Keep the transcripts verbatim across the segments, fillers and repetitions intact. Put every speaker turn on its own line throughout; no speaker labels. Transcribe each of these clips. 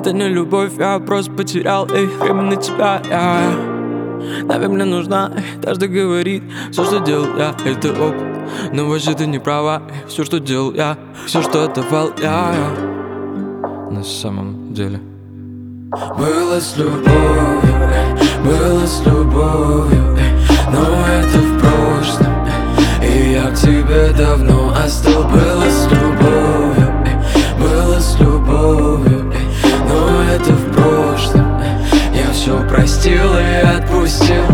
Это не любовь, я просто потерял, эй, время на тебя, я наверное, мне нужна, эй, каждый говорит, все, что делал я, это опыт. Но вообще ты не права, эй, все, что делал я, все, что отдавал я, я на самом деле было с любовью, эй, было с любовью, эй, но это в прошлом, эй, и я к тебе давно остыл. Было с любовью, эй, было с любовью, эй, но это в прошлом, эй, я все простил и отпустил.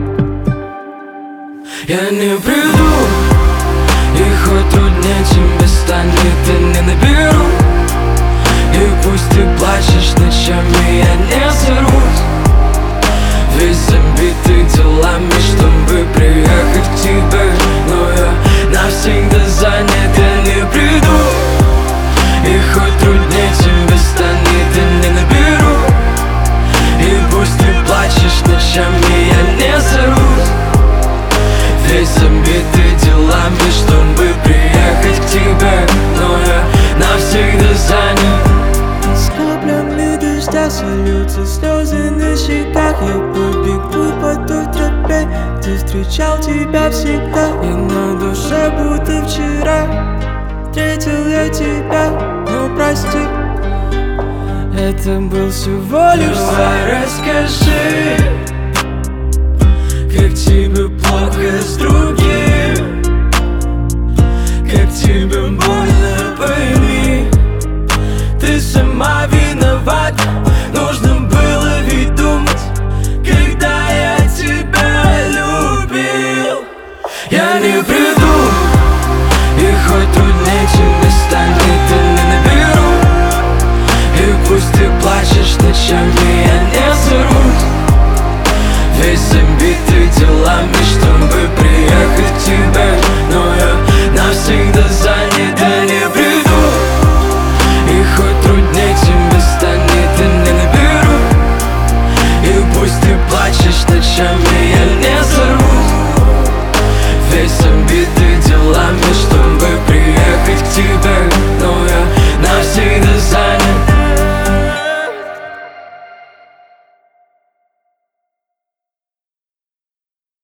Я не приду, и хоть труднее тебе станет, я не наберу. И пусть ты плачешь ночами, я не сорвусь, весь забитый делами, чтобы приехать к тебе. Но я навсегда занят, я не приду. И хоть труднее тебе станет, я не наберу. И пусть ты плачешь ночами, я не сорвусь, весь забитый делами, чтобы приехать к тебе. Но я навсегда занят.
С каплями дождя сольются слезы на щеках. Я побегу по той тропе, где встречал тебя всегда. И на душе будто вчера встретил я тебя. Ну прости, это был всего лишь сон.
Давай расскажи, как тебе плохо с другим, как тебе больно, пойми.